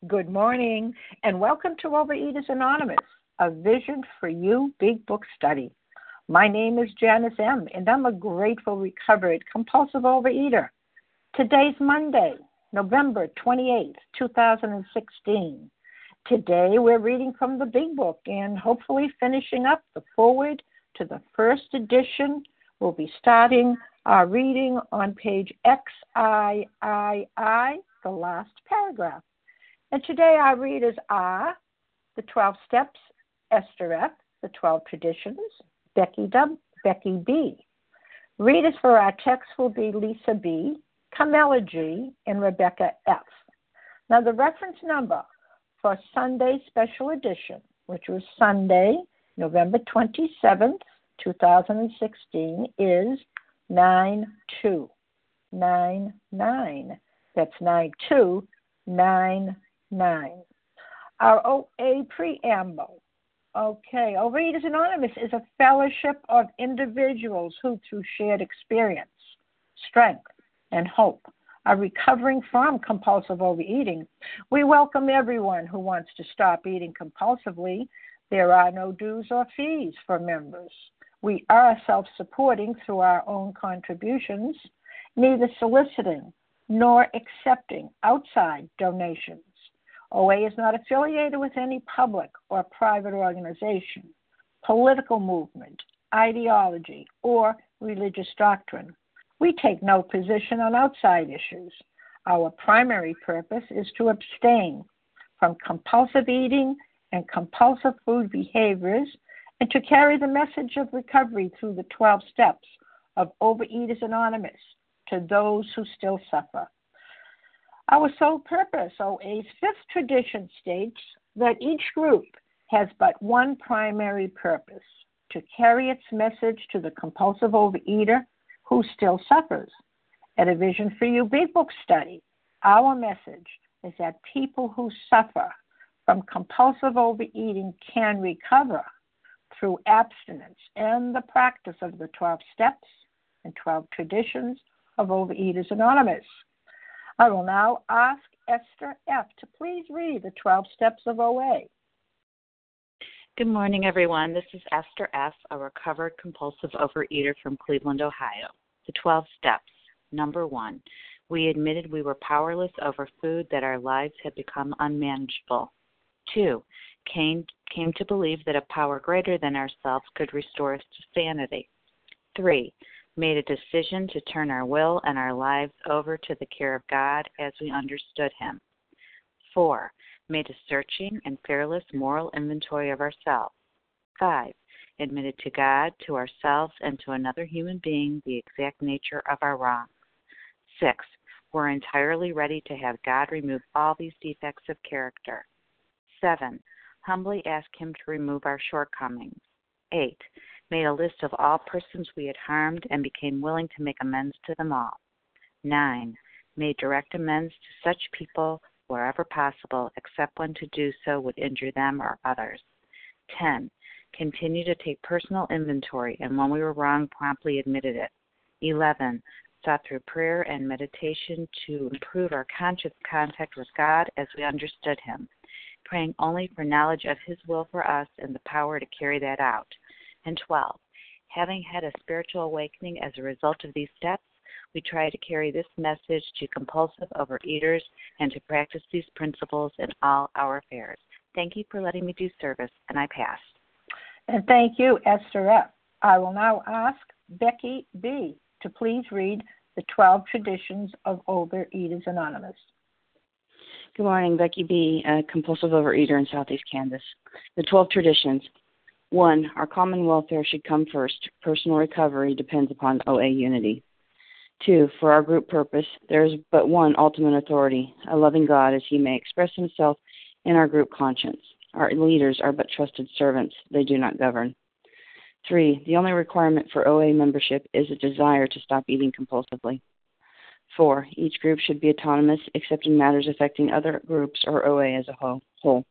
Good morning, and welcome to Overeaters Anonymous, a Vision for You Big Book study. My name is Janice M., and I'm a grateful, recovered, compulsive overeater. Today's Monday, November 28th, 2016. Today, we're reading from the Big Book and hopefully finishing up the foreword to the first edition. We'll be starting our reading on page XIII, the last paragraph. And today our readers are the 12 Steps, Esther F., the 12 Traditions, Becky B. Readers for our text will be Lisa B., Camilla G., and Rebecca F. Now the reference number for Sunday Special Edition, which was Sunday, November 27th, 2016, is 9299. That's 9299. Our OA preamble. Okay, Overeaters Anonymous is a fellowship of individuals who, through shared experience, strength, and hope, are recovering from compulsive overeating. We welcome everyone who wants to stop eating compulsively. There are no dues or fees for members. We are self-supporting through our own contributions, neither soliciting nor accepting outside donations. OA is not affiliated with any public or private organization, political movement, ideology, or religious doctrine. We take no position on outside issues. Our primary purpose is to abstain from compulsive eating and compulsive food behaviors and to carry the message of recovery through the 12 steps of Overeaters Anonymous to those who still suffer. Our sole purpose, OA's fifth tradition, states that each group has but one primary purpose, to carry its message to the compulsive overeater who still suffers. At a Vision for You Big Book study, our message is that people who suffer from compulsive overeating can recover through abstinence and the practice of the 12 steps and 12 traditions of Overeaters Anonymous. I will now ask Esther F. to please read the 12 steps of OA. Good morning, everyone. This is Esther F., a recovered compulsive overeater from Cleveland, Ohio. The 12 steps. Number 1, we admitted we were powerless over food, that our lives had become unmanageable. 2, came to believe that a power greater than ourselves could restore us to sanity. 3, made a decision to turn our will and our lives over to the care of God as we understood Him. 4, made a searching and fearless moral inventory of ourselves. 5, admitted to God, to ourselves, and to another human being the exact nature of our wrongs. 6, we're entirely ready to have God remove all these defects of character. 7, humbly ask Him to remove our shortcomings. 8, made a list of all persons we had harmed and became willing to make amends to them all. 9, made direct amends to such people wherever possible, except when to do so would injure them or others. 10, continued to take personal inventory, and when we were wrong, promptly admitted it. 11, sought through prayer and meditation to improve our conscious contact with God as we understood Him, praying only for knowledge of His will for us and the power to carry that out. And 12, having had a spiritual awakening as a result of these steps, we try to carry this message to compulsive overeaters and to practice these principles in all our affairs. Thank you for letting me do service, and I pass. And thank you, Esther F. I will now ask Becky B. to please read the 12 traditions of Overeaters Anonymous. Good morning, Becky B., a compulsive overeater in Southeast Kansas. The 12 traditions. 1, our common welfare should come first. Personal recovery depends upon OA unity. 2, for our group purpose, there is but one ultimate authority, a loving God, as He may express Himself in our group conscience. Our leaders are but trusted servants. They do not govern. 3, the only requirement for OA membership is a desire to stop eating compulsively. 4, each group should be autonomous except in matters affecting other groups or OA as a whole.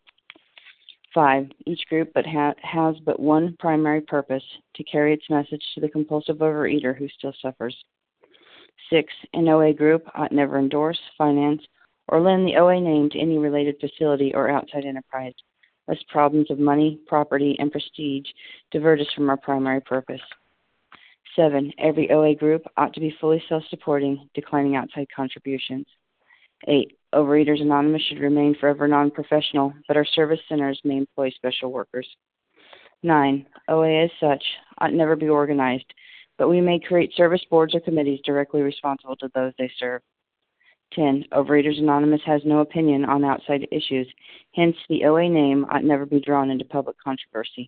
5, each group has but one primary purpose, to carry its message to the compulsive overeater who still suffers. 6, an OA group ought never endorse, finance, or lend the OA name to any related facility or outside enterprise, lest problems of money, property, and prestige divert us from our primary purpose. 7. Every OA group ought to be fully self-supporting, declining outside contributions. 8. Overeaters Anonymous should remain forever non-professional, but our service centers may employ special workers. 9. OA as such ought never be organized, but we may create service boards or committees directly responsible to those they serve. 10. Overeaters Anonymous has no opinion on outside issues, hence the OA name ought never be drawn into public controversy.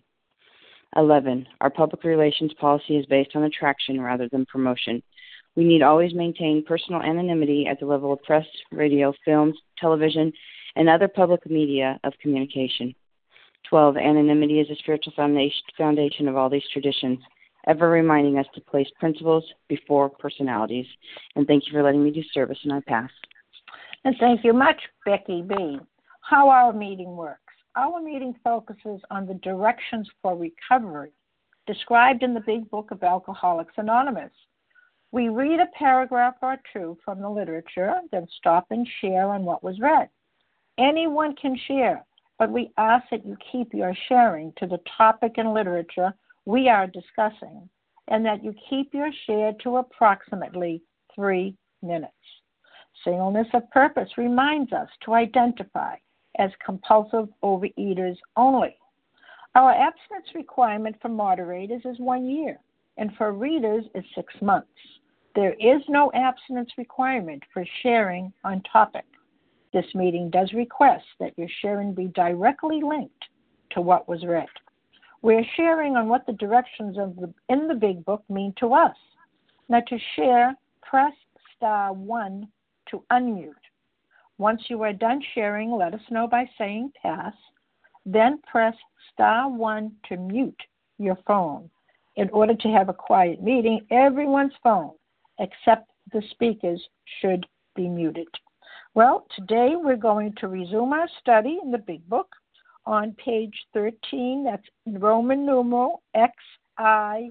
11. Our public relations policy is based on attraction rather than promotion. We need always maintain personal anonymity at the level of press, radio, films, television, and other public media of communication. 12. Anonymity is a spiritual foundation of all these traditions, ever reminding us to place principles before personalities. And thank you for letting me do service, and I pass. And thank you much, Becky B. How our meeting works. Our meeting focuses on the directions for recovery described in the Big Book of Alcoholics Anonymous. We read a paragraph or two from the literature, then stop and share on what was read. Anyone can share, but we ask that you keep your sharing to the topic and literature we are discussing, and that you keep your share to approximately 3 minutes. Singleness of purpose reminds us to identify as compulsive overeaters only. Our abstinence requirement for moderators is 1 year, and for readers is 6 months. There is no abstinence requirement for sharing on topic. This meeting does request that your sharing be directly linked to what was read. We're sharing on what the directions in the Big Book mean to us. Now to share, press *1 to unmute. Once you are done sharing, let us know by saying pass. Then press *1 to mute your phone. In order to have a quiet meeting, everyone's phone, except the speakers, should be muted. Well, today we're going to resume our study in the Big Book on page 13. That's Roman numeral XIII.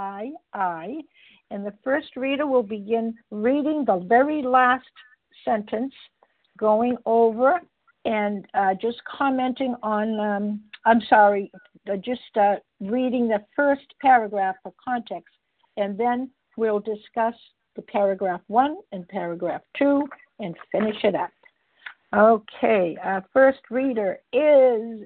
And the first reader will begin reading the very last sentence, going over and just commenting on, reading the first paragraph for context, and then we'll discuss the paragraph 1 and paragraph 2 and finish it up. Okay, our first reader is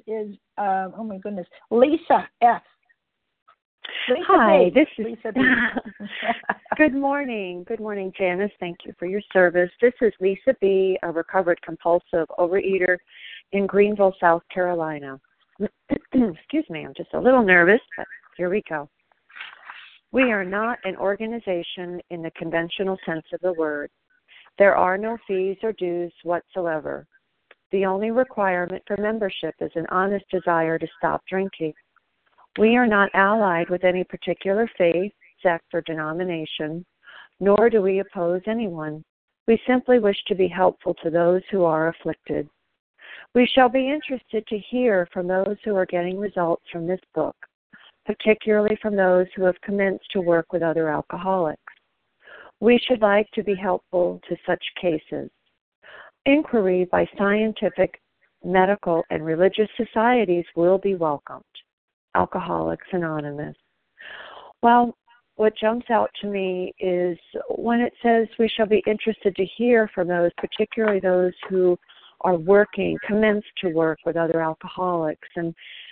Lisa F. Lisa Hi, B. this is Lisa B. Good morning. Good morning, Janice. Thank you for your service. This is Lisa B., a recovered compulsive overeater in Greenville, South Carolina. Excuse me, I'm just a little nervous, but here we go. We are not an organization in the conventional sense of the word. There are no fees or dues whatsoever. The only requirement for membership is an honest desire to stop drinking. We are not allied with any particular faith, sect, or denomination, nor do we oppose anyone. We simply wish to be helpful to those who are afflicted. We shall be interested to hear from those who are getting results from this book, particularly from those who have commenced to work with other alcoholics. We should like to be helpful to such cases. Inquiry by scientific, medical, and religious societies will be welcomed. Alcoholics Anonymous. Well, what jumps out to me is when it says we shall be interested to hear from those, particularly those who are commenced to work with other alcoholics. And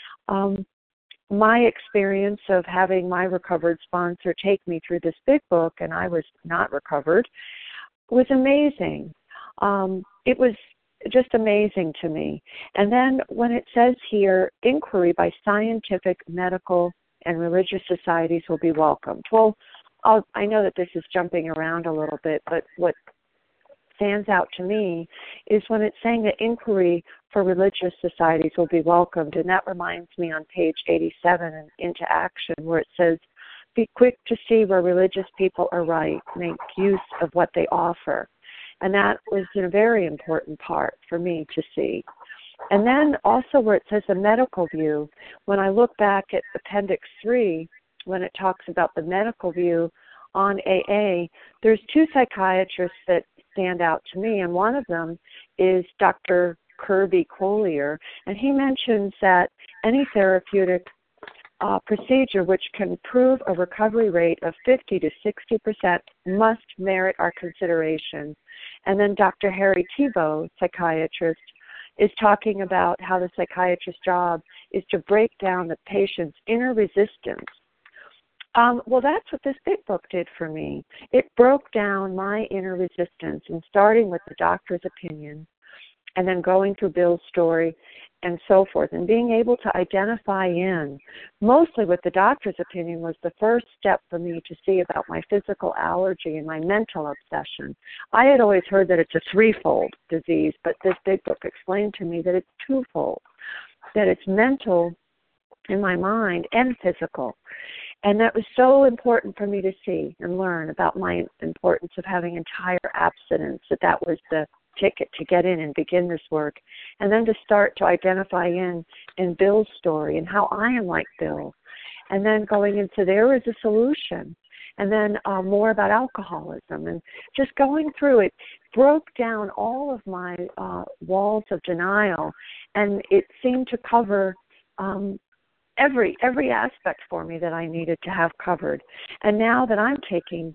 my experience of having my recovered sponsor take me through this big book, and I was not recovered, was amazing. It was just amazing to me. And then when it says here, inquiry by scientific, medical, and religious societies will be welcomed. Well, I know that this is jumping around a little bit, but what stands out to me is when it's saying that inquiry for religious societies will be welcomed, and that reminds me on page 87 in Into Action, where it says, be quick to see where religious people are right, make use of what they offer. And that was a very important part for me to see. And then also where it says the medical view, when I look back at Appendix 3, when it talks about the medical view on AA, there's 2 psychiatrists that stand out to me, and one of them is Dr. Kirby Collier, and he mentions that any therapeutic procedure which can improve a recovery rate of 50 to 60% must merit our consideration. And then Dr. Harry Tiebout, psychiatrist, is talking about how the psychiatrist's job is to break down the patient's inner resistance. Well, that's what this big book did for me. It broke down my inner resistance, and starting with the doctor's opinion, and then going through Bill's story, and so forth, and being able to identify in, mostly with the doctor's opinion, was the first step for me to see about my physical allergy and my mental obsession. I had always heard that it's a threefold disease, but this big book explained to me that it's twofold, that it's mental in my mind and physical. And that was so important for me to see and learn about my importance of having entire abstinence, that was the ticket to get in and begin this work, and then to start to identify in Bill's story and how I am like Bill, and then going into there is a solution, and then more about alcoholism, and just going through it broke down all of my walls of denial, and it seemed to cover every aspect for me that I needed to have covered. And now that I'm taking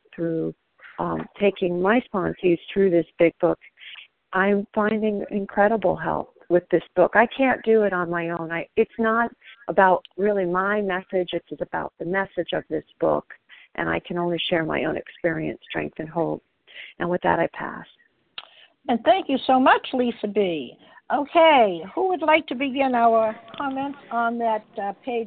my sponsees through this big book, I'm finding incredible help with this book. I can't do it on my own. It's not about really my message. It's about the message of this book, and I can only share my own experience, strength, and hope. And with that, I pass. And thank you so much, Lisa B. Okay, who would like to begin our comments on that page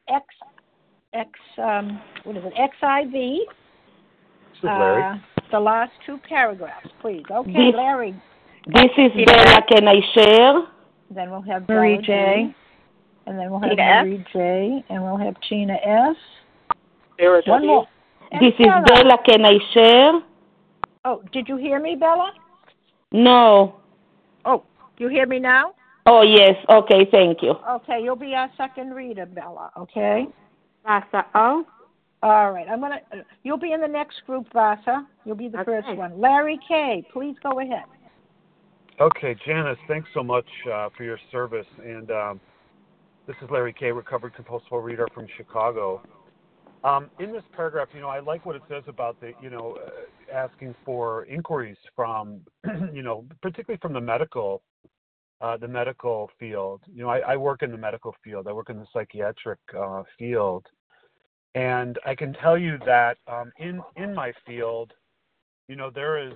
XIV? This is Larry. The last two paragraphs, please. Okay, Larry. This is Bella. Can I share? Then we'll have Marie Bella J. And then we'll have Tina Marie J. And we'll have Tina S. Sarah One more. And this Bella. is Bella. Can I share? Oh, did you hear me, Bella? No. Oh, you hear me now? Oh, yes. Okay, thank you. Okay, you'll be our second reader, Bella, okay? Vasa O. All right, you'll be in the next group, Vasa. You'll be the first one. Larry K., please go ahead. Okay, Janice, thanks so much for your service. And this is Larry K., recovered compulsive reader from Chicago. In this paragraph, I like what it says about the, asking for inquiries from, particularly from the medical field. I work in the medical field. I work in the psychiatric field. And I can tell you that in my field, there's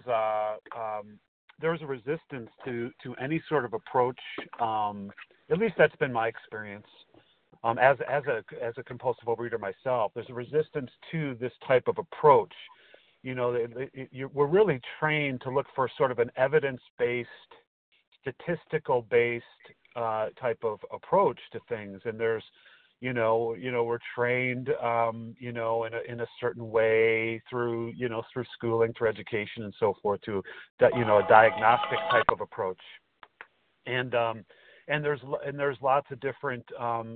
a resistance to any sort of approach. At least that's been my experience. As a compulsive overeater myself, there's a resistance to this type of approach. We're really trained to look for sort of an evidence-based, statistical-based type of approach to things, and there's we're trained, in a certain way through schooling, through education, and so forth, to a diagnostic type of approach, and there's lots of different,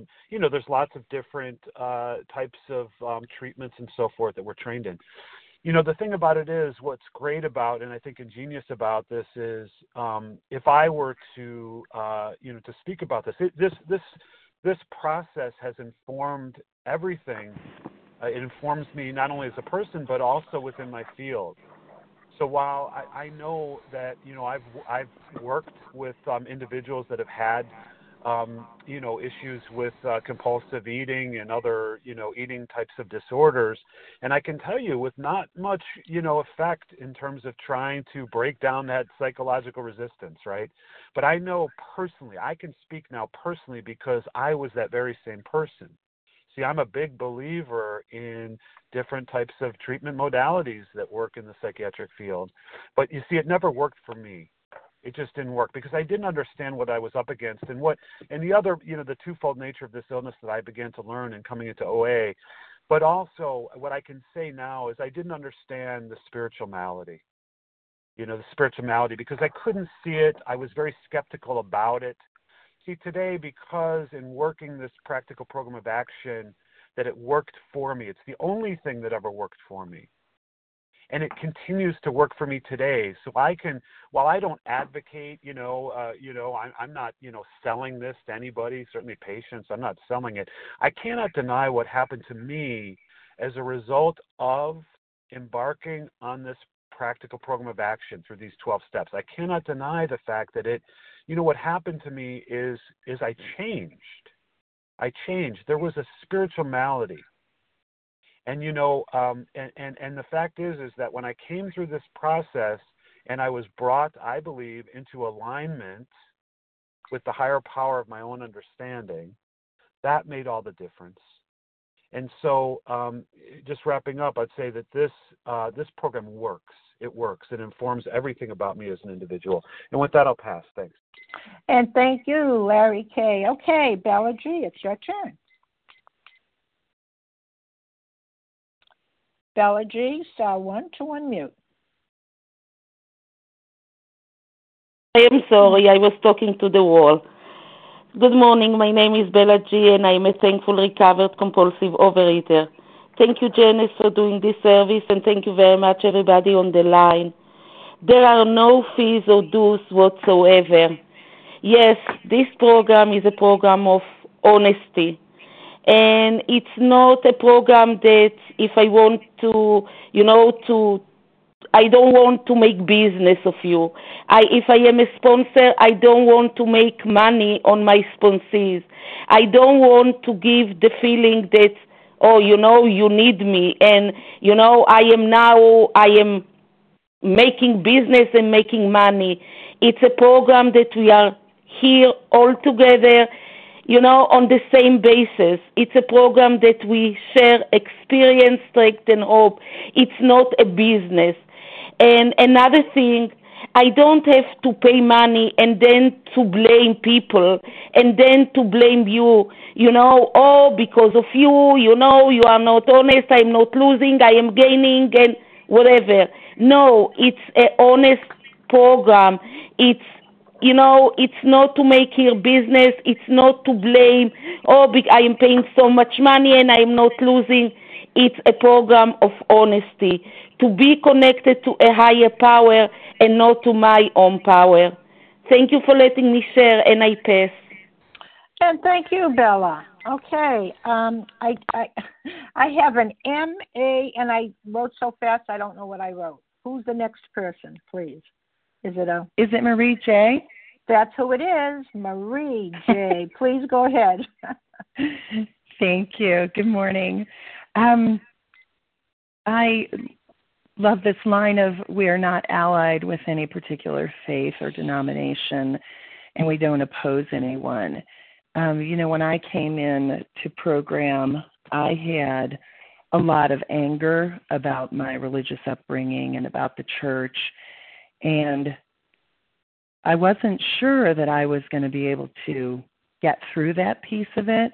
types of treatments and so forth that we're trained in. The thing about it is, what's great about, and I think ingenious about this is, if I were to, to speak about this process has informed everything. It informs me not only as a person, but also within my field. So while I know that, I've worked with individuals that have had, issues with compulsive eating and other, eating types of disorders, and I can tell you with not much, effect in terms of trying to break down that psychological resistance, right? But I know personally, I can speak now personally because I was that very same person. See, I'm a big believer in different types of treatment modalities that work in the psychiatric field. But you see, it never worked for me. It just didn't work because I didn't understand what I was up against and the other, the twofold nature of this illness that I began to learn in coming into OA. But also what I can say now is I didn't understand the spiritual malady, because I couldn't see it. I was very skeptical about it. See, today, because in working this practical program of action, that it worked for me. It's the only thing that ever worked for me. and it continues to work for me today. So I can, while I don't advocate, I'm not, selling this to anybody, certainly patients, I'm not selling it. I cannot deny what happened to me as a result of embarking on this practical program of action through these 12 steps. I cannot deny the fact that what happened to me is I changed. There was a spiritual malady. And, and the fact is that when I came through this process and I was brought, I believe, into alignment with the higher power of my own understanding, that made all the difference. And so just wrapping up, I'd say that this program works. It works. It informs everything about me as an individual. And with that, I'll pass. Thanks. And thank you, Larry K. Okay, Bella G., it's your turn. Bella G., star 1 to unmute. I am sorry, I was talking to the wall. Good morning, my name is Bella G., and I am a thankful recovered compulsive overeater. Thank you, Janice, for doing this service, and thank you very much, everybody on the line. There are no fees or dues whatsoever. Yes, this program is a program of honesty, and it's not a program that if I want to, I don't want to make business of you. If I am a sponsor, I don't want to make money on my sponsees. I don't want to give the feeling that, you need me. And, I am making business and making money. It's a program that we are here all together, on the same basis. It's a program that we share experience, strength, and hope. It's not a business. And another thing, I don't have to pay money and then to blame people and then to blame you, because of you, you are not honest, I'm not losing, I am gaining, and whatever. No, it's an honest program. It's not to make your business. It's not to blame, I am paying so much money and I am not losing. It's a program of honesty, to be connected to a higher power and not to my own power. Thank you for letting me share, and I pass. And thank you, Bella. Okay, I have an M.A., and I wrote so fast I don't know what I wrote. Who's the next person, please? Is it Marie J.? That's who it is, Marie J. Please go ahead. Thank you. Good morning. I love this line of, we are not allied with any particular faith or denomination, and we don't oppose anyone. When I came in to program, I had a lot of anger about my religious upbringing and about the church, and I wasn't sure that I was going to be able to get through that piece of it,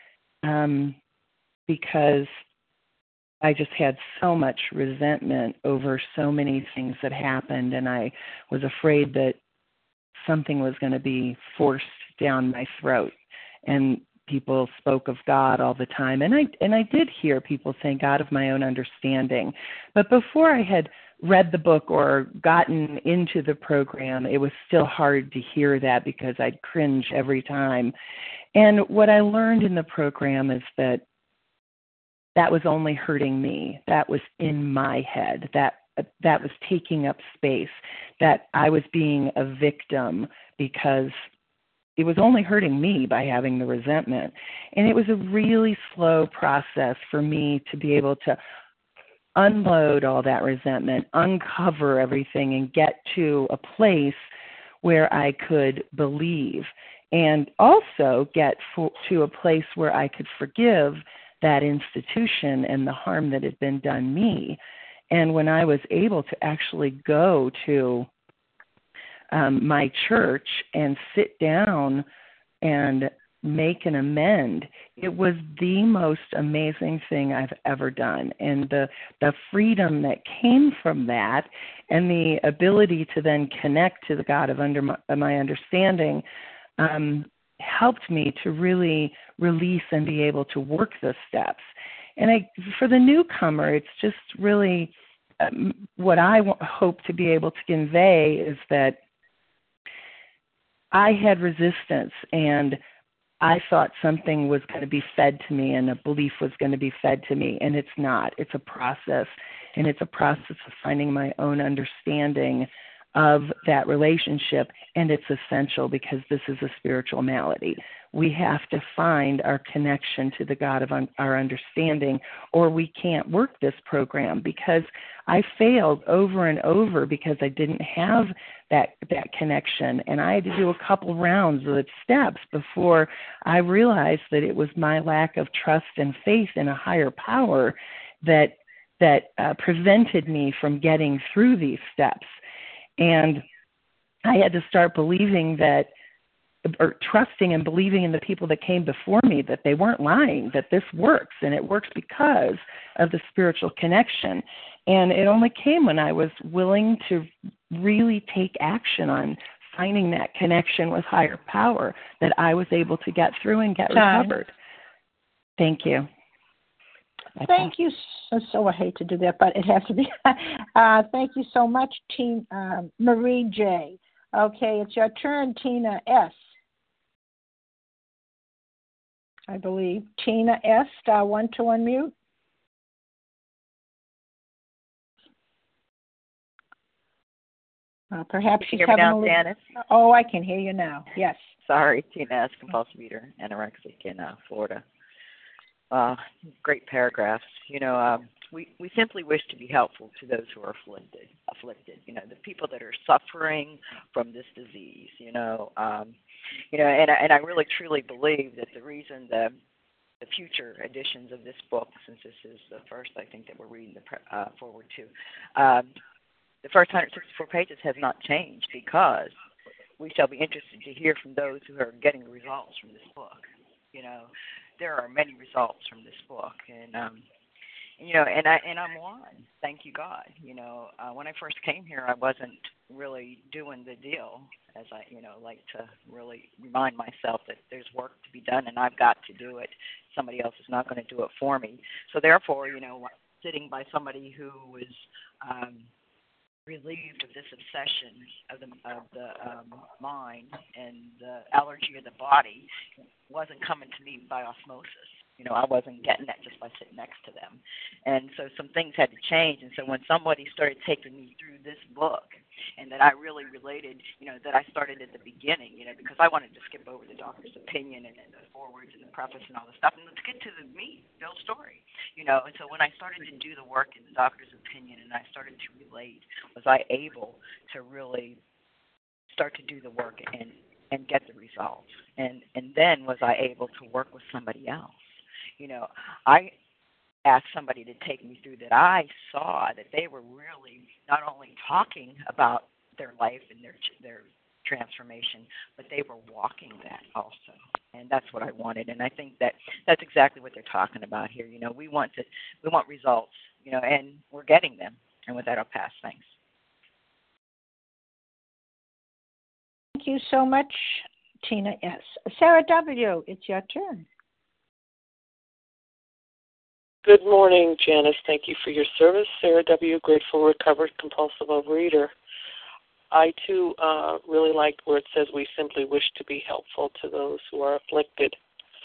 because I just had so much resentment over so many things that happened, and I was afraid that something was going to be forced down my throat. And people spoke of God all the time, and I did hear people saying God of my own understanding. But before I had read the book or gotten into the program, it was still hard to hear that because I'd cringe every time. And what I learned in the program is that was only hurting me. That was in my head. That was taking up space. That I was being a victim because it was only hurting me by having the resentment. And it was a really slow process for me to be able to unload all that resentment, uncover everything, and get to a place where I could believe, and also get to a place where I could forgive that institution and the harm that had been done me. And when I was able to actually go to my church and sit down and make an amend, it was the most amazing thing I've ever done. And the freedom that came from that, and the ability to then connect to the God of my understanding, helped me to really release and be able to work the steps. And for the newcomer, it's just really what I hope to be able to convey is that I had resistance, and I thought something was going to be fed to me and a belief was going to be fed to me, and it's not. It's a process, and it's a process of finding my own understanding of that relationship, and it's essential because this is a spiritual malady. We have to find our connection to the God of our understanding, or we can't work this program, because I failed over and over because I didn't have that connection, and I had to do a couple rounds of steps before I realized that it was my lack of trust and faith in a higher power that prevented me from getting through these steps. And I had to start believing that, or trusting and believing in the people that came before me, that they weren't lying, that this works, and it works because of the spiritual connection. And it only came when I was willing to really take action on finding that connection with higher power that I was able to get through and get recovered. Thank you. Thank you. So I hate to do that, but it has to be. Thank you so much, Marie J. Okay, it's your turn, Tina S. I believe. Tina S., star 1 to unmute. Perhaps she's having a little... Janice? Oh, I can hear you now. Yes. Sorry, Tina S., compulsive eater, anorexic in Florida. Great paragraphs. We simply wish to be helpful to those who are afflicted. The people that are suffering from this disease. And I really truly believe that the reason the future editions of this book, since this is the first, I think, that we're reading the forward to, the first 164 pages has not changed, because we shall be interested to hear from those who are getting results from this book. There are many results from this book, and I'm one. Thank you, God. When I first came here, I wasn't really doing the deal, as I like to really remind myself that there's work to be done, and I've got to do it. Somebody else is not going to do it for me. So therefore, sitting by somebody who was relieved of this obsession of the mind and the allergy of the body wasn't coming to me by osmosis. I wasn't getting that just by sitting next to them. And so some things had to change. And so when somebody started taking me through this book, and that I really related, that I started at the beginning, because I wanted to skip over the doctor's opinion and the forwards and the preface and all this stuff, and let's get to the meat, Bill's story, And so when I started to do the work in the doctor's opinion and I started to relate, was I able to really start to do the work and get the results? And then was I able to work with somebody else? I asked somebody to take me through that I saw that they were really not only talking about their life and their transformation, but they were walking that also. And that's what I wanted. And I think that's exactly what they're talking about here. We want results, and we're getting them. And with that, I'll pass. Thanks. Thank you so much, Tina S. Sarah W., it's your turn. Good morning, Janice. Thank you for your service. Sarah W., grateful, recovered, compulsive overeater. I, too, really like where it says we simply wish to be helpful to those who are afflicted.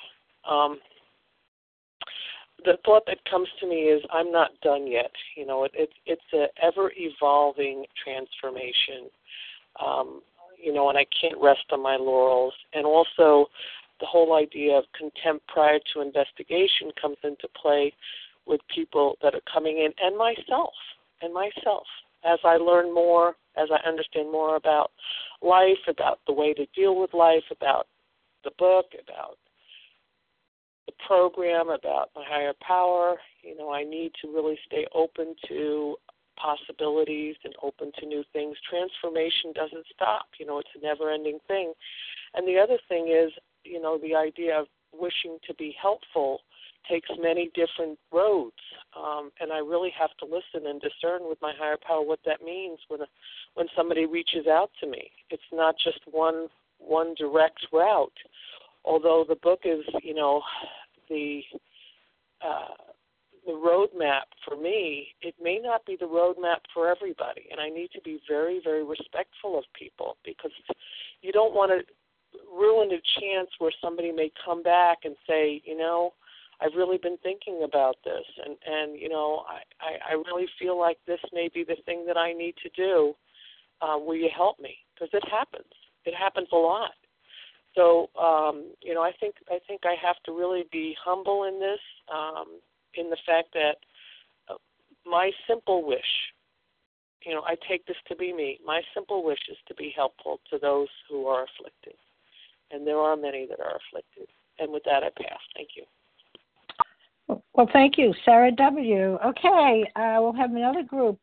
The thought that comes to me is I'm not done yet. It's an ever-evolving transformation, and I can't rest on my laurels. And also, the whole idea of contempt prior to investigation comes into play with people that are coming in, and myself. As I learn more, as I understand more about life, about the way to deal with life, about the book, about the program, about my higher power, I need to really stay open to possibilities and open to new things. Transformation doesn't stop. It's a never-ending thing. And the other thing is, the idea of wishing to be helpful takes many different roads, and I really have to listen and discern with my higher power what that means when somebody reaches out to me. It's not just one direct route, although the book is, the the roadmap for me, it may not be the roadmap for everybody. And I need to be very, very respectful of people, because you don't want to ruin a chance where somebody may come back and say, I've really been thinking about this, and I really feel like this may be the thing that I need to do. Will you help me? Because it happens. It happens a lot. So, I think I have to really be humble in this, in the fact that my simple wish, I take this to be me. My simple wish is to be helpful to those who are afflicted, and there are many that are afflicted. And with that, I pass. Thank you. Well, thank you, Sarah W. Okay, we'll have another group.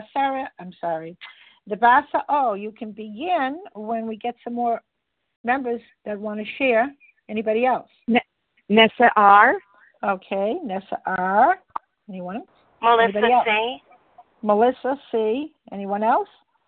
Devasa O, you can begin when we get some more members that want to share. Anybody else? Nessa R. Okay, Nessa R. Anyone else? Melissa Anybody else? C. Melissa C. Anyone else?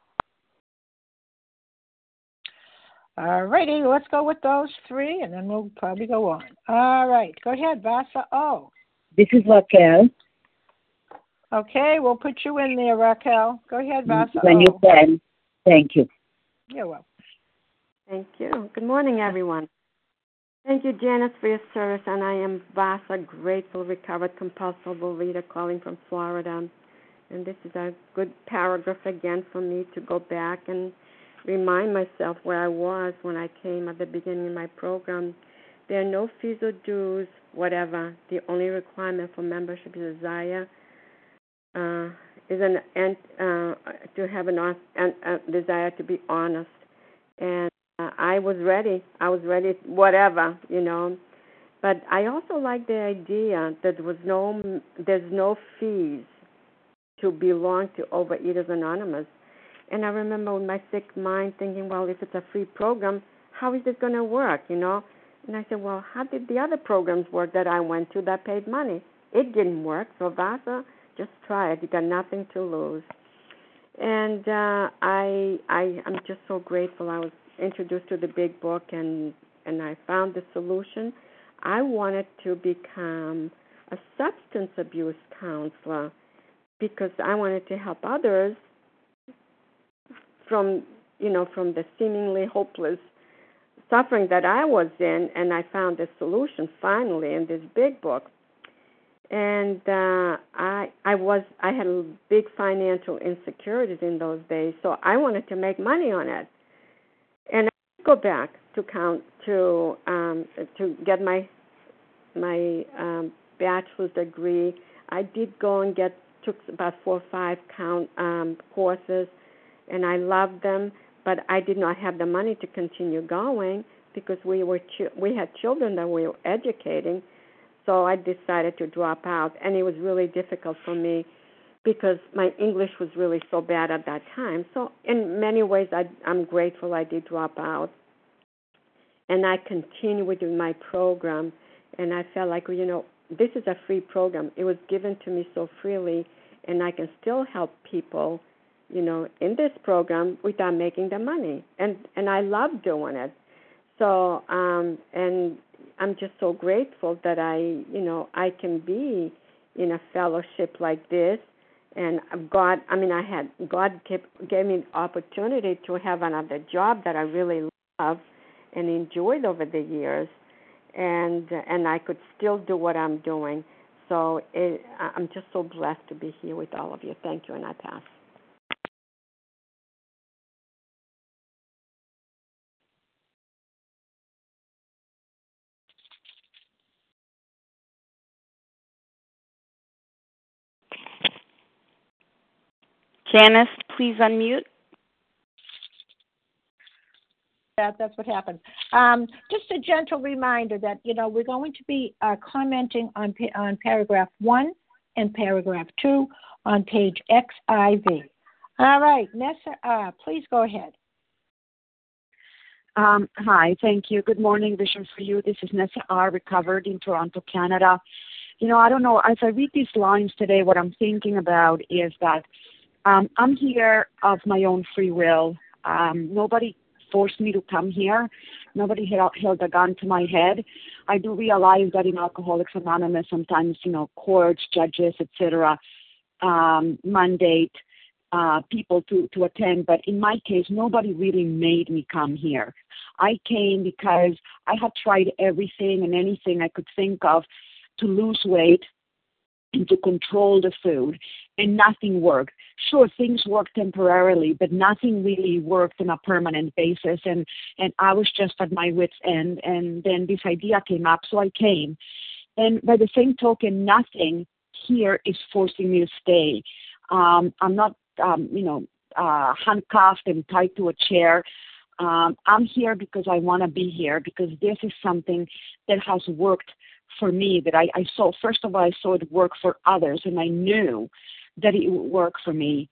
All righty, let's go with those three, and then we'll probably go on. All right, go ahead, Vasa O. This is Raquel. Okay, we'll put you in there, Raquel. Go ahead, Vasa When you can. Thank you. You're welcome. Thank you. Good morning, everyone. Thank you, Janice, for your service, and I am Vasa, grateful, recovered, compulsive overeater calling from Florida. And this is a good paragraph again for me to go back and remind myself where I was when I came at the beginning of my program. There are no fees or dues, whatever. The only requirement for membership is a desire, to have a desire to be honest. And I was ready. Whatever, But I also like the idea that there's no fees to belong to Overeaters Anonymous. And I remember with my sick mind thinking, well, if it's a free program, how is this going to work, And I said, well, how did the other programs work that I went to that paid money? It didn't work. So, Vasa, just try it. You got nothing to lose. And I'm just so grateful. I was introduced to the big book, and I found the solution. I wanted to become a substance abuse counselor because I wanted to help others from the seemingly hopeless suffering that I was in, and I found a solution finally in this big book. And I had big financial insecurities in those days, so I wanted to make money on it. And I go back to get my bachelor's degree. I did go and took about 4 or 5 courses, and I loved them, but I did not have the money to continue going because we had children that we were educating. So I decided to drop out, and it was really difficult for me because my English was really so bad at that time. So in many ways, I'm grateful I did drop out, and I continued with my program, and I felt like, this is a free program. It was given to me so freely, and I can still help people, in this program without making the money, and I love doing it. So, and I'm just so grateful that I can be in a fellowship like this, and God gave me the opportunity to have another job that I really love and enjoyed over the years, and I could still do what I'm doing. So I'm just so blessed to be here with all of you. Thank you, and I pass. Janice, please unmute. That's what happened. Just a gentle reminder that, we're going to be commenting on paragraph 1 and paragraph 2 on page XIV. All right, Nessa, please go ahead. Hi, thank you. Good morning, Vision for You. This is Nessa R., recovered in Toronto, Canada. I don't know, as I read these lines today, what I'm thinking about is that I'm here of my own free will. Nobody forced me to come here. Nobody held a gun to my head. I do realize that in Alcoholics Anonymous, sometimes, courts, judges, etc., mandate people to attend. But in my case, nobody really made me come here. I came because I had tried everything and anything I could think of to lose weight and to control the food, and nothing worked. Sure, things worked temporarily, but nothing really worked on a permanent basis, and I was just at my wit's end, and then this idea came up, so I came. And by the same token, nothing here is forcing me to stay. I'm not, handcuffed and tied to a chair. I'm here because I want to be here, because this is something that has worked for me, that I saw. First of all, I saw it work for others, and I knew that it would work for me,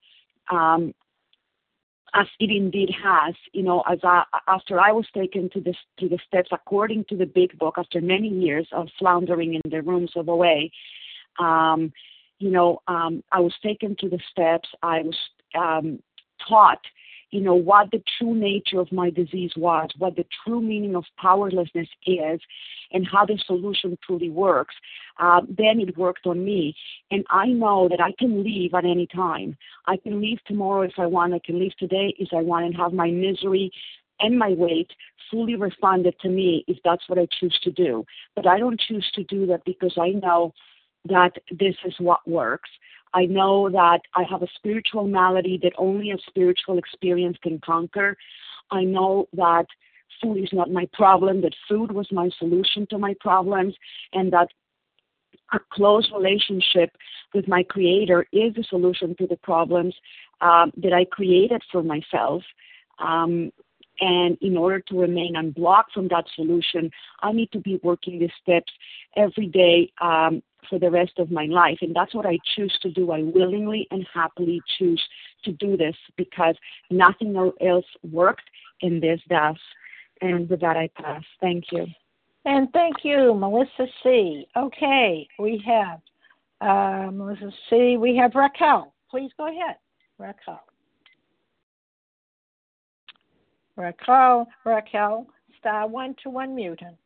as it indeed has. After I was taken to the steps according to the Big Book, after many years of floundering in the rooms of OA, I was taken to the steps. I was taught what the true nature of my disease was, what the true meaning of powerlessness is, and how the solution truly works. Then it worked on me. And I know that I can leave at any time. I can leave tomorrow if I want. I can leave today if I want, and have my misery and my weight fully refunded to me if that's what I choose to do. But I don't choose to do that because I know that this is what works. I know that I have a spiritual malady that only a spiritual experience can conquer. I know that food is not my problem, that food was my solution to my problems, and that a close relationship with my Creator is the solution to the problems that I created for myself. And in order to remain unblocked from that solution, I need to be working these steps every day for the rest of my life. And that's what I choose to do. I willingly and happily choose to do this because nothing else worked, and this does. And with that, I pass. Thank you. And thank you, Melissa C. Okay, we have Melissa C. We have Raquel. Please go ahead, Raquel. Raquel, star 1 to unmute him.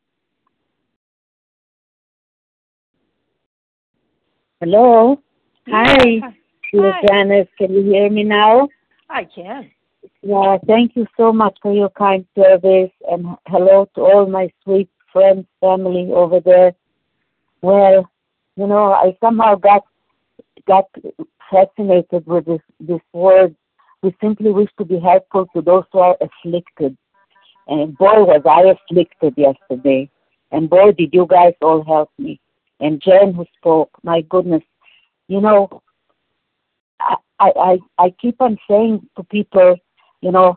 Hello. Yeah. Hi. Janice, can you hear me now? I can. Yeah, thank you so much for your kind service, and hello to all my sweet friends, family over there. Well, I somehow got fascinated with this word. We simply wish to be helpful to those who are afflicted. And boy, was I afflicted yesterday. And boy, did you guys all help me. And Jen who spoke, my goodness, I keep on saying to people, I know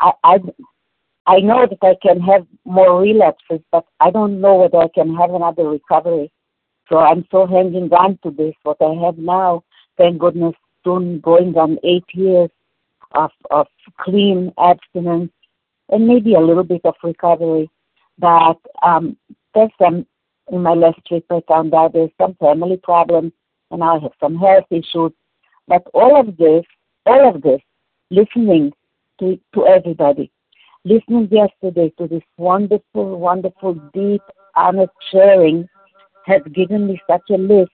that I can have more relapses, but I don't know whether I can have another recovery. So I'm so hanging on to this, what I have now, thank goodness, soon going on 8 years of clean abstinence and maybe a little bit of recovery. But there's some, in my last trip I found out there's some family problems and I have some health issues. But all of this, listening to everybody, listening yesterday to this wonderful, wonderful, deep, honest sharing has given me such a lift,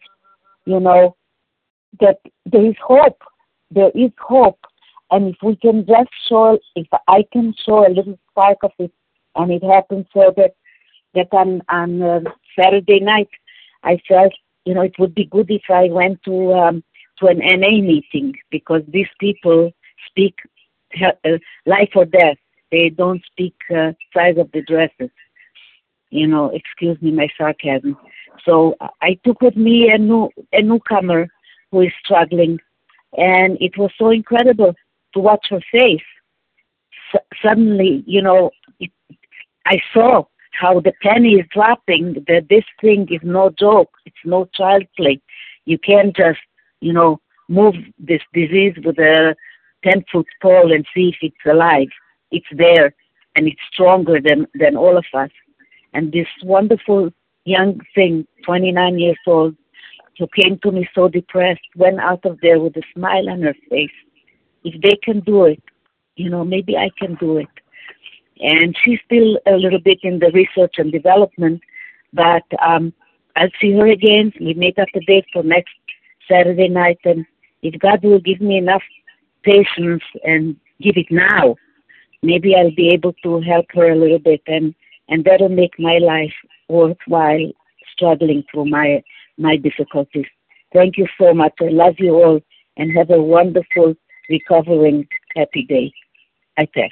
that there is hope. There is hope. And if we can just show, if I can show a little spark of it, and it happened so that on Saturday night, I felt, it would be good if I went to an NA meeting, because these people speak life or death. They don't speak size of the dresses. Excuse me my sarcasm. So I took with me a newcomer who is struggling, and it was so incredible to watch her face. Suddenly, I saw how the penny is dropping, that this thing is no joke. It's no child play. You can't just, move this disease with a 10-foot pole and see if it's alive. It's there, and it's stronger than all of us. And this wonderful young thing, 29 years old, who came to me so depressed, went out of there with a smile on her face. If they can do it, maybe I can do it. and she's still a little bit in the research and development, but I'll see her again. We make up a date for next Saturday night, and if God will give me enough patience and give it now, maybe I'll be able to help her a little bit, and that'll make my life worthwhile struggling through my difficulties. Thank you so much. I love you all, and have a wonderful, recovering, happy day. I pass.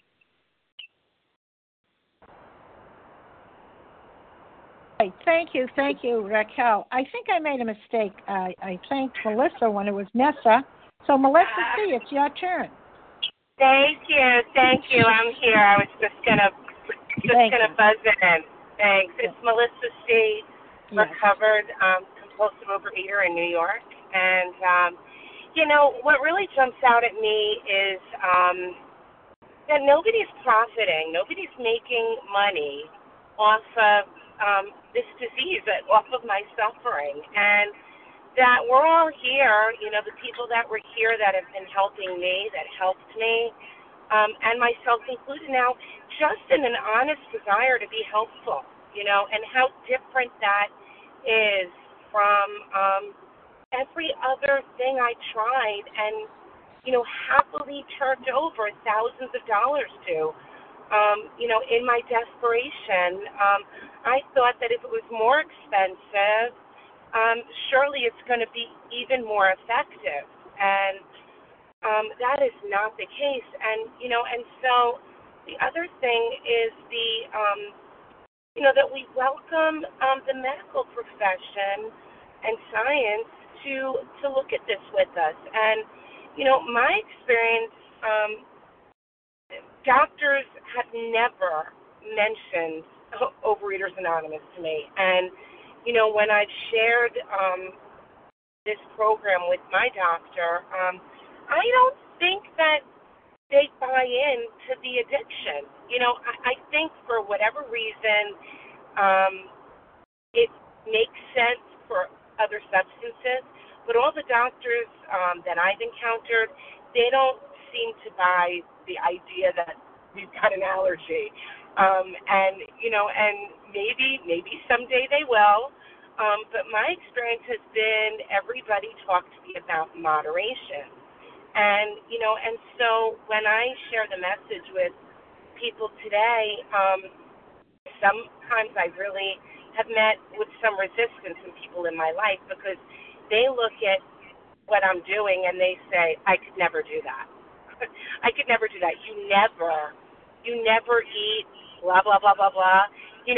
Right. Thank you, Raquel. I think I made a mistake. I thanked Melissa when it was Nessa. So, Melissa C., it's your turn. Thank you. I'm here. I was just gonna buzz it in. Thanks. It's Melissa C., recovered compulsive overeater in New York, and what really jumps out at me is that nobody's profiting, nobody's making money off of this disease, off of my suffering, and that we're all here, the people that were here that have been helping me, that helped me, and myself included now, just in an honest desire to be helpful, and how different that is from every other thing I tried and, happily turned over thousands of dollars to. In my desperation, I thought that if it was more expensive, surely it's going to be even more effective. And that is not the case. And, and so the other thing is that we welcome the medical profession and science to look at this with us. And, my experience, doctors have never mentioned Overeaters Anonymous to me. And, when I've shared this program with my doctor, I don't think that they buy into the addiction. I think for whatever reason, it makes sense for other substances, but all the doctors that I've encountered, they don't seem to buy the idea that we've got an allergy. And maybe someday they will. But my experience has been everybody talked to me about moderation. And, and so when I share the message with people today, sometimes I really have met with some resistance in people in my life because they look at what I'm doing and they say, I could never do that. I could never do that. You never eat, blah, blah, blah, blah, blah,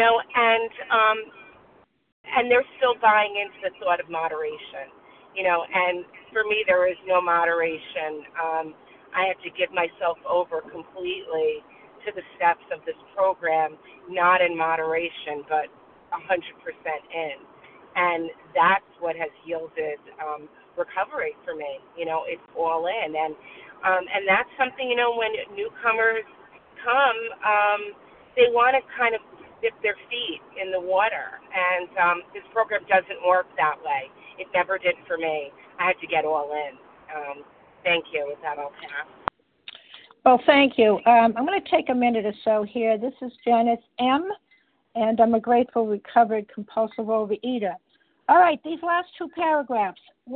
and they're still buying into the thought of moderation, and for me, there is no moderation. I have to give myself over completely to the steps of this program, not in moderation, but 100% in. And that's what has yielded recovery for me. It's all in. And that's something, when newcomers come, they want to kind of dip their feet in the water. And this program doesn't work that way. It never did for me. I had to get all in. Thank you. With that, I'll pass. Well, thank you. I'm going to take a minute or so here. This is Janice M., and I'm a grateful, recovered, compulsive overeater. All right, these last two paragraphs. I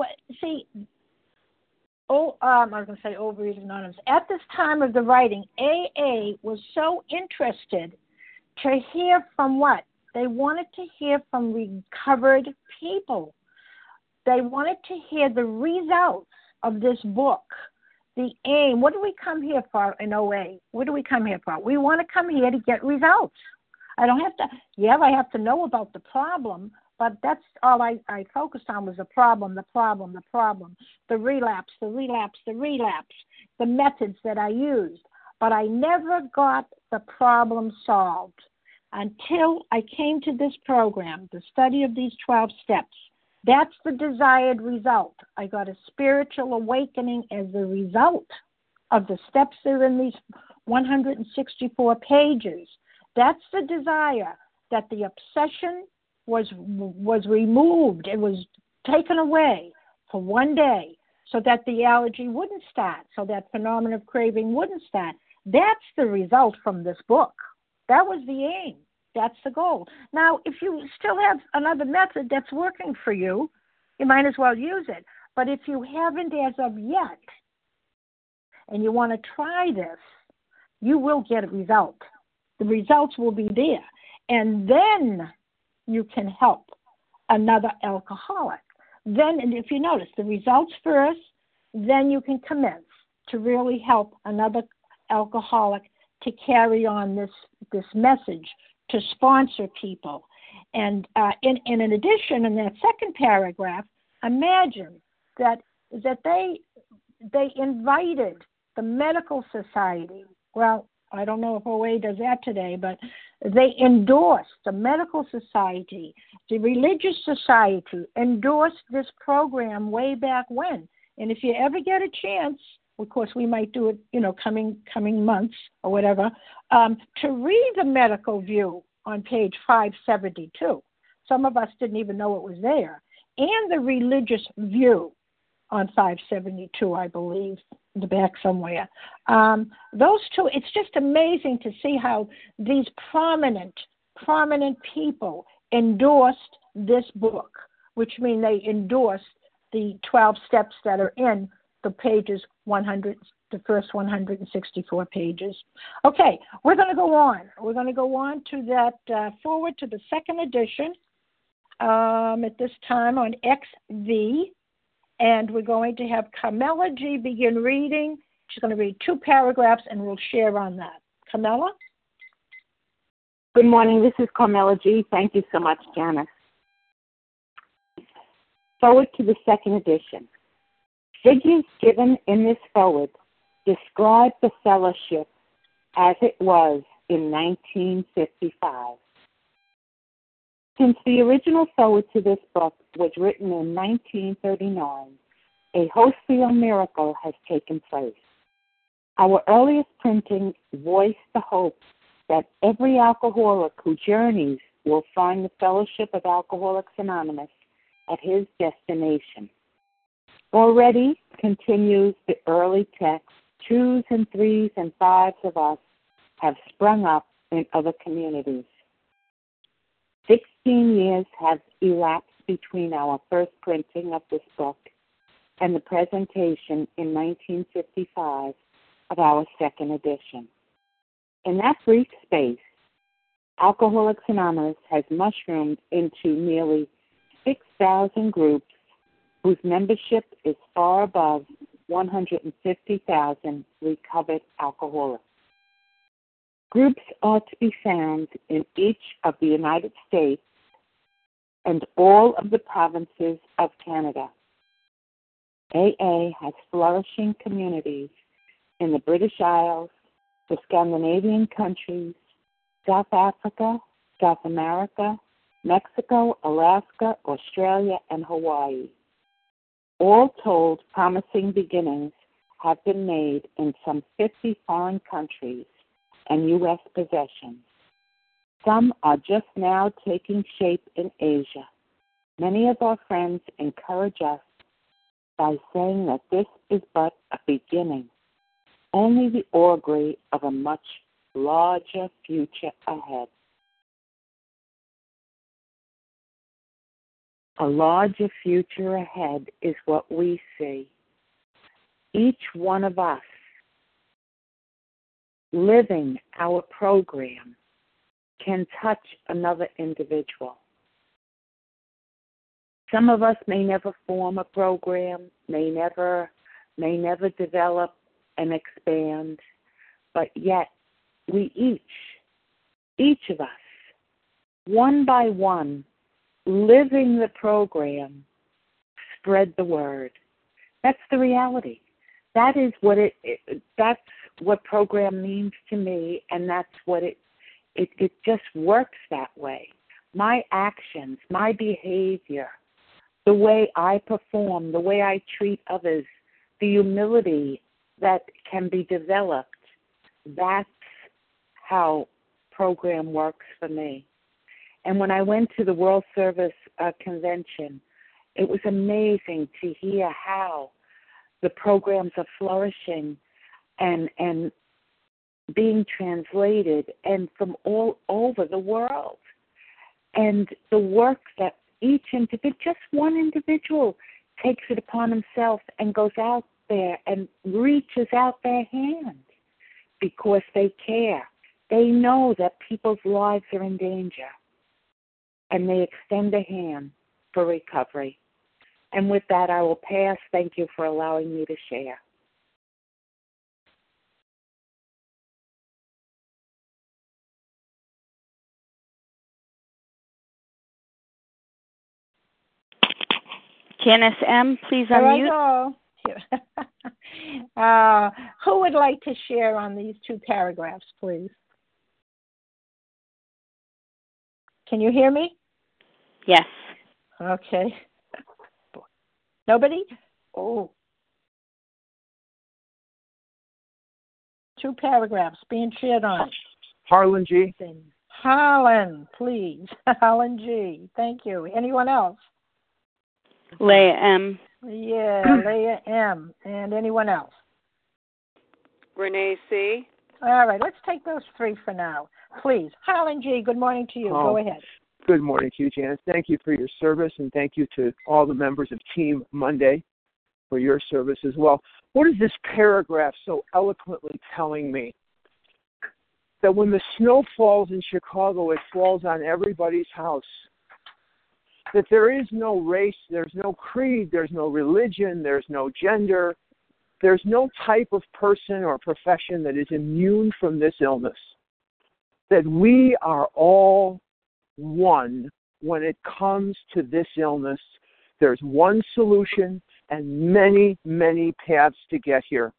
was going to say Overeaters Anonymous. At this time of the writing, AA was so interested to hear from what? They wanted to hear from recovered people. They wanted to hear the results of this book. The aim. What do we come here for in OA? What do we come here for? We want to come here to get results. I don't have to, I have to know about the problem, but that's all I focused on was the problem, the relapse, the methods that I used. But I never got the problem solved until I came to this program, the study of these 12 steps. That's the desired result. I got a spiritual awakening as a result of the steps that are in these 164 pages. That's the desire, that the obsession was removed. It was taken away for one day so that the allergy wouldn't start, so that phenomenon of craving wouldn't start. That's the result from this book. That was the aim. That's the goal. Now, if you still have another method that's working for you, you might as well use it. But if you haven't as of yet, and you want to try this, you will get a result. The results will be there. And then you can help another alcoholic. Then, and if you notice, the results first, then you can commence to really help another alcoholic to carry on this message, to sponsor people. And in addition, in that second paragraph, imagine that they invited the medical society. Well, I don't know if OA does that today, but they endorsed the medical society, the religious society endorsed this program way back when. And if you ever get a chance, of course we might do it, coming months or whatever, to read the medical view on page 572. Some of us didn't even know it was there. And the religious view on 572, I believe, in the back somewhere. Those two, it's just amazing to see how these prominent people endorsed this book, which means they endorsed the 12 steps that are in the pages 100, the first 164 pages. Okay, we're going to go on. We're going to go on to that, forward to the second edition at this time on XV. And we're going to have Carmela G. begin reading. She's going to read 2 paragraphs, and we'll share on that. Carmela? Good morning. This is Carmela G. Thank you so much, Janice. Forward to the second edition. Figures given in this forward describe the fellowship as it was in 1955. Since the original forward to this book was written in 1939, a wholesale miracle has taken place. Our earliest printing voiced the hope that every alcoholic who journeys will find the Fellowship of Alcoholics Anonymous at his destination. Already, continues the early text, 2s and 3s and 5s of us have sprung up in other communities. 16 years have elapsed between our first printing of this book and the presentation in 1955 of our second edition. In that brief space, Alcoholics Anonymous has mushroomed into nearly 6,000 groups whose membership is far above 150,000 recovered alcoholics. Groups are to be found in each of the United States and all of the provinces of Canada. AA has flourishing communities in the British Isles, the Scandinavian countries, South Africa, South America, Mexico, Alaska, Australia, and Hawaii. All told, promising beginnings have been made in some 50 foreign countries and U.S. possessions. Some are just now taking shape in Asia. Many of our friends encourage us by saying that this is but a beginning, only the augury of a much larger future ahead. A larger future ahead is what we see. Each one of us living our program can touch another individual. Some of us may never form a program, may never develop and expand, but yet we each of us, one by one, living the program, spread the word. That's the reality. That is what that's what program means to me, and that's what it just works that way. My actions, my behavior, the way I perform, the way I treat others, the humility that can be developed, that's how program works for me. And when I went to the World Service Convention, it was amazing to hear how the programs are flourishing and being translated and from all over the world. And the work that each individual, just one individual, takes it upon himself and goes out there and reaches out their hand because they care. They know that people's lives are in danger, and they extend a hand for recovery. And with that, I will pass. Thank you for allowing me to share. Janice M., please unmute. Who would like to share on these two paragraphs, please? Can you hear me? Yes. Okay. Nobody? Oh. Two paragraphs being shared on. Harlan G. Harlan, please. Harlan G. Thank you. Anyone else? Leah M. Yeah, Leah M. And anyone else? Renee C. All right, let's take those three for now. Please. Harlan G., good morning to you. Go ahead. Good morning to you, Janice. Thank you for your service, and thank you to all the members of Team Monday for your service as well. What is this paragraph so eloquently telling me? That when the snow falls in Chicago, it falls on everybody's house. That there is no race, there's no creed, there's no religion, there's no gender, there's no type of person or profession that is immune from this illness. That we are all one when it comes to this illness. There's one solution and many, many paths to get here.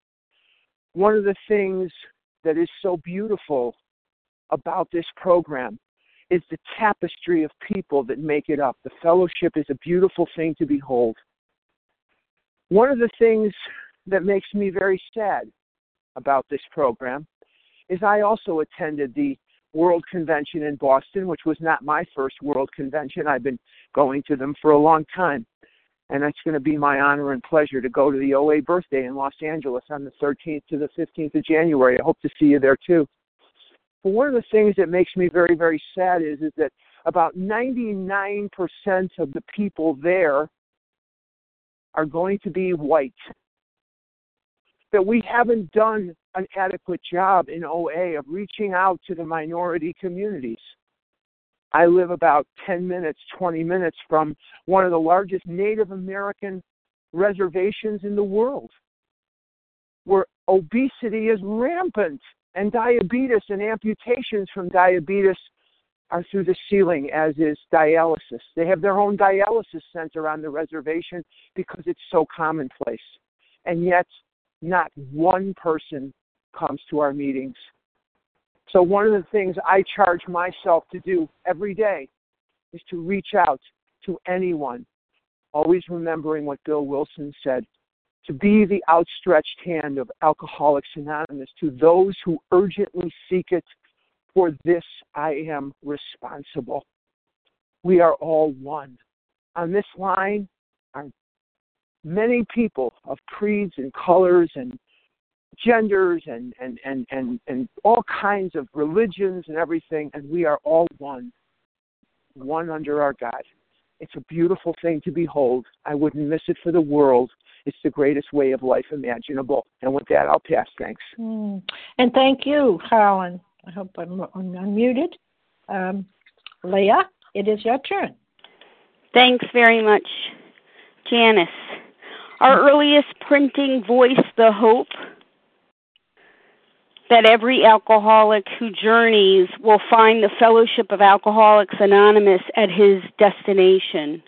One of the things that is so beautiful about this program is the tapestry of people that make it up. The fellowship is a beautiful thing to behold. One of the things that makes me very sad about this program is I also attended the World Convention in Boston, which was not my first World Convention. I've been going to them for a long time. And it's going to be my honor and pleasure to go to the OA birthday in Los Angeles on the 13th to the 15th of January. I hope to see you there too. But one of the things that makes me very, very sad is that about 99% of the people there are going to be white. That we haven't done an adequate job in OA of reaching out to the minority communities. I live about 10 minutes, 20 minutes from one of the largest Native American reservations in the world, where obesity is rampant and diabetes and amputations from diabetes are through the ceiling, as is dialysis. They have their own dialysis center on the reservation because it's so commonplace. And yet, not one person comes to our meetings. So one of the things I charge myself to do every day is to reach out to anyone, always remembering what Bill Wilson said, to be the outstretched hand of Alcoholics Anonymous to those who urgently seek it. For this I am responsible. We are all one. On this line are many people of creeds and colors and genders and all kinds of religions and everything, and we are all one under our God. It's a beautiful thing to behold. I wouldn't miss it for the world. It's the greatest way of life imaginable. And with that, I'll pass. Thanks. And thank you, Harlan. I hope I'm unmuted. Leah, it is your turn. Thanks very much, Janice. Our earliest printing voiced the hope that every alcoholic who journeys will find the Fellowship of Alcoholics Anonymous at his destination.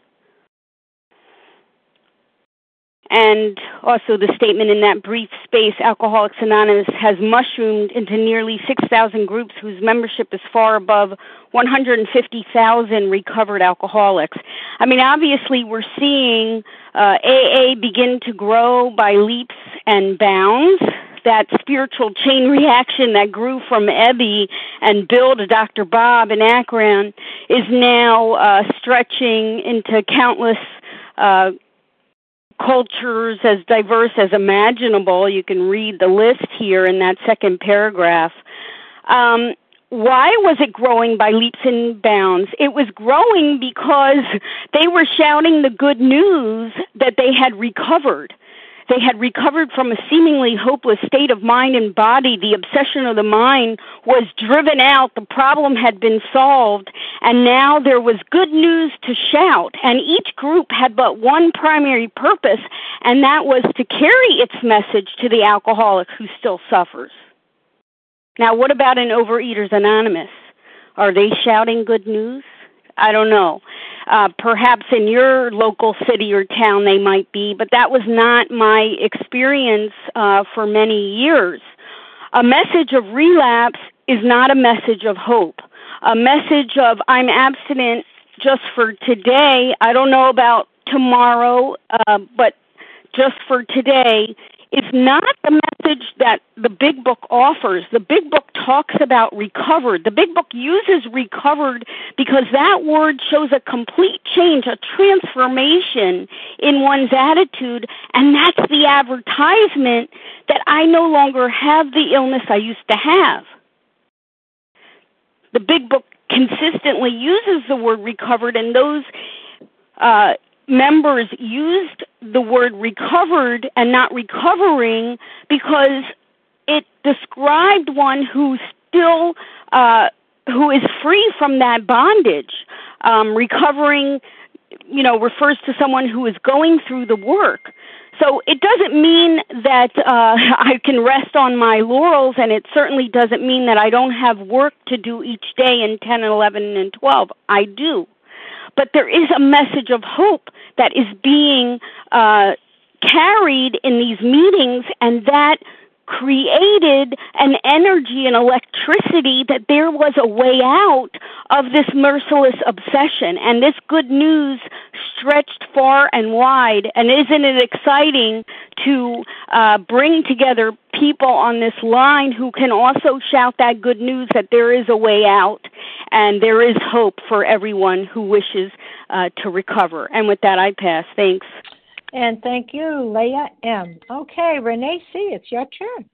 And also the statement in that brief space, Alcoholics Anonymous has mushroomed into nearly 6,000 groups whose membership is far above 150,000 recovered alcoholics. I mean, obviously we're seeing AA begin to grow by leaps and bounds. That spiritual chain reaction that grew from Ebby and Bill to Dr. Bob in Akron is now stretching into countless cultures as diverse as imaginable. You can read the list here in that second paragraph. Why was it growing by leaps and bounds? It was growing because they were shouting the good news that they had recovered. They had recovered from a seemingly hopeless state of mind and body. The obsession of the mind was driven out. The problem had been solved. And now there was good news to shout. And each group had but one primary purpose, and that was to carry its message to the alcoholic who still suffers. Now, what about in Overeaters Anonymous? Are they shouting good news? I don't know. Perhaps in your local city or town they might be, but that was not my experience for many years. A message of relapse is not a message of hope. A message of I'm abstinent just for today, I don't know about tomorrow, but just for today, is not the message that the Big Book offers. The Big Book talks about recovered. The Big Book uses recovered because that word shows a complete change, a transformation in one's attitude, and that's the advertisement that I no longer have the illness I used to have. The Big Book consistently uses the word recovered, and those members used the word recovered and not recovering because it described one who still who is free from that bondage. Recovering, refers to someone who is going through the work. So it doesn't mean that I can rest on my laurels, and it certainly doesn't mean that I don't have work to do each day in 10 and 11 and 12. I do. But there is a message of hope that is being carried in these meetings, and that created an energy and electricity that there was a way out of this merciless obsession. And this good news stretched far and wide. And isn't it exciting to bring together people on this line who can also shout that good news that there is a way out and there is hope for everyone who wishes to recover. And with that, I pass. Thanks. And thank you, Leah M. Okay, Renee C., it's your turn.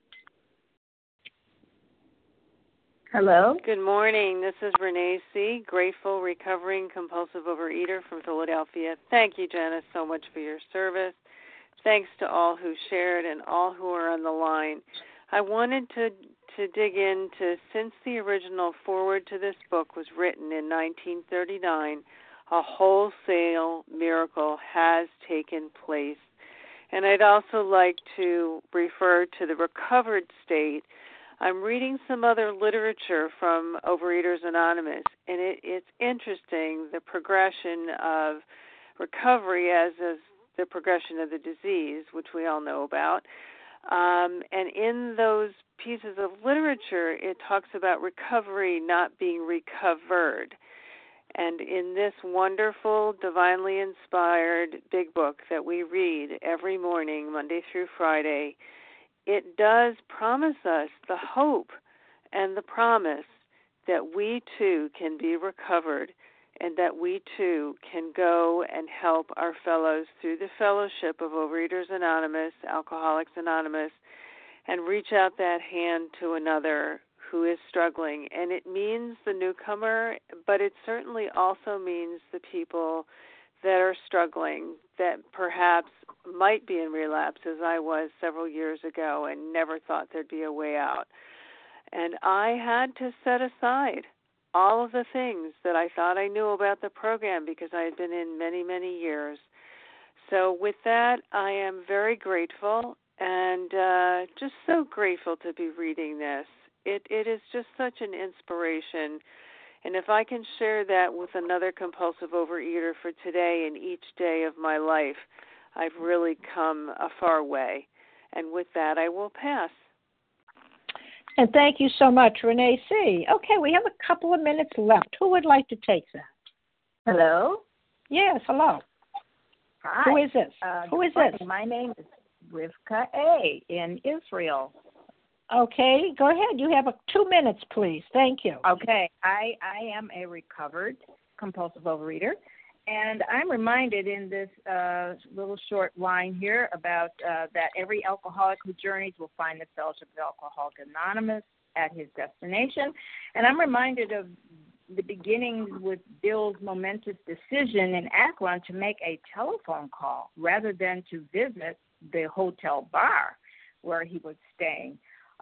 Hello. Good morning. This is Renee C., grateful, recovering, compulsive overeater from Philadelphia. Thank you, Janice, so much for your service. Thanks to all who shared and all who are on the line. I wanted to dig into, since the original foreword to this book was written in 1939, a wholesale miracle has taken place. And I'd also like to refer to the recovered state. I'm reading some other literature from Overeaters Anonymous, and it's interesting, the progression of recovery as the progression of the disease, which we all know about. And in those pieces of literature, it talks about recovery not being recovered. And in this wonderful, divinely inspired big book that we read every morning, Monday through Friday, it does promise us the hope and the promise that we too can be recovered and that we too can go and help our fellows through the fellowship of Overeaters Anonymous, Alcoholics Anonymous, and reach out that hand to another who is struggling. And it means the newcomer, but it certainly also means the people that are struggling, that perhaps might be in relapse, as I was several years ago and never thought there'd be a way out. And I had to set aside all of the things that I thought I knew about the program because I had been in many, many years. So with that, I am very grateful and just so grateful to be reading this. It is just such an inspiration. And if I can share that with another compulsive overeater for today and each day of my life, I've really come a far way. And with that, I will pass. And thank you so much, Renee C. Okay, we have a couple of minutes left. Who would like to take that? Hello? Yes, hello. Hi. Who is this? Who is this? My name is Rivka A. in Israel. Okay, go ahead. You have 2 minutes, please. Thank you. Okay, I am a recovered compulsive overeater, And I'm reminded in this little short line here about that every alcoholic who journeys will find the Fellowship of Alcoholics Anonymous at his destination. And I'm reminded of the beginnings with Bill's momentous decision in Akron to make a telephone call rather than to visit the hotel bar where he was staying.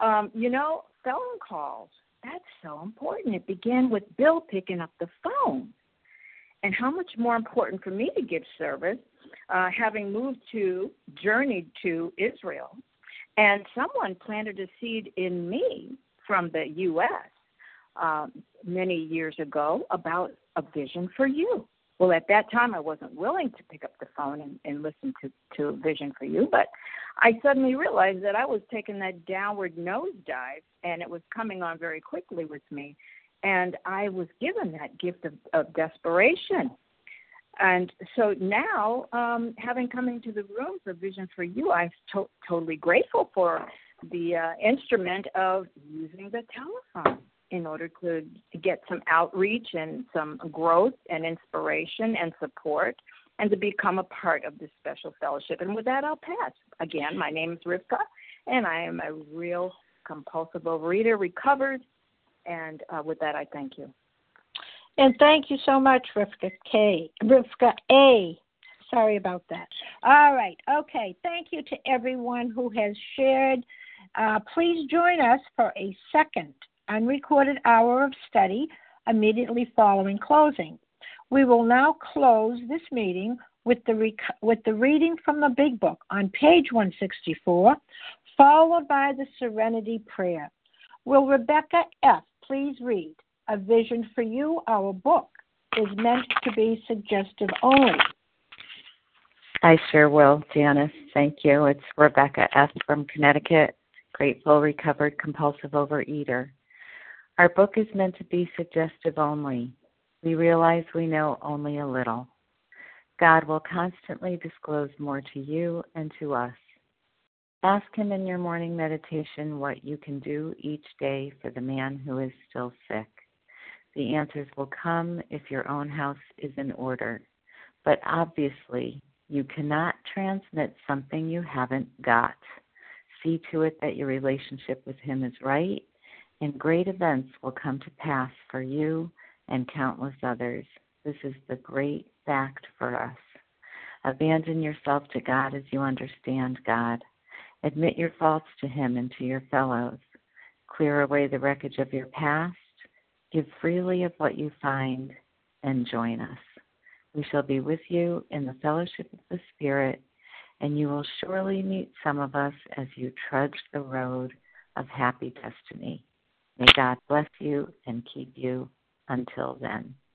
Phone calls, that's so important. It began with Bill picking up the phone. And how much more important for me to give service, having journeyed to Israel, and someone planted a seed in me from the U.S. Many years ago about a vision for you. Well, at that time, I wasn't willing to pick up the phone and listen to Vision for You, but I suddenly realized that I was taking that downward nosedive, and it was coming on very quickly with me. And I was given that gift of desperation. And so now, having come into the room for Vision for You, I'm totally grateful for the instrument of using the telephone in order to get some outreach and some growth and inspiration and support and to become a part of this special fellowship. And with that, I'll pass. Again, my name is Rivka, and I am a real compulsive overeater, recovered. And with that, I thank you. And thank you so much, Rivka A. Sorry about that. All right. Okay. Thank you to everyone who has shared. Please join us for a second unrecorded hour of study immediately following closing. We will now close this meeting with the reading from the Big Book on page 164, followed by the Serenity Prayer. Will Rebecca F. please read A Vision for You? Our book is meant to be suggestive only. I sure will, Janice. Thank you. It's Rebecca F. from Connecticut, grateful, recovered, compulsive overeater. Our book is meant to be suggestive only. We realize we know only a little. God will constantly disclose more to you and to us. Ask Him in your morning meditation what you can do each day for the man who is still sick. The answers will come if your own house is in order. But obviously, you cannot transmit something you haven't got. See to it that your relationship with Him is right, and great events will come to pass for you and countless others. This is the great fact for us. Abandon yourself to God as you understand God. Admit your faults to Him and to your fellows. Clear away the wreckage of your past. Give freely of what you find, and join us. We shall be with you in the fellowship of the Spirit, and you will surely meet some of us as you trudge the road of happy destiny. May God bless you and keep you until then.